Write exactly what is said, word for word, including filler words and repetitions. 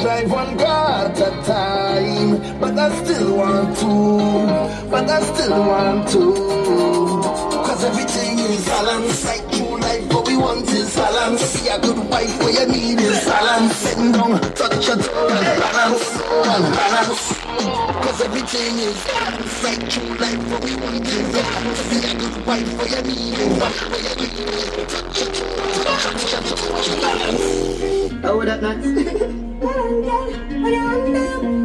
drive one car at a time, but I still want to, but I still want to. Cause everything is balance, like true life, what we want is balance. Be a good wife, what you need is balance. Bend down, touch your toe and balance, and balance. Cause everything is balance, like true life, what we want is balance. Be a good wife, what you need is balance. What you need is touch your toe, touch your toe, balance. Oh, that nice.